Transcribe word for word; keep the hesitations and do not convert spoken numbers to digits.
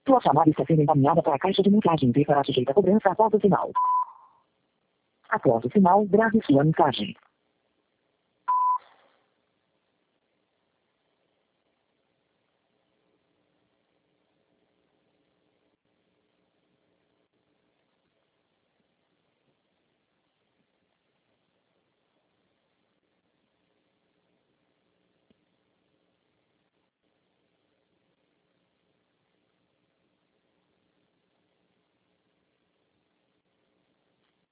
Sua chamada está sendo encaminhada para a caixa de mensagem e será sujeita a cobrança após o sinal. Após o sinal, grave sua mensagem.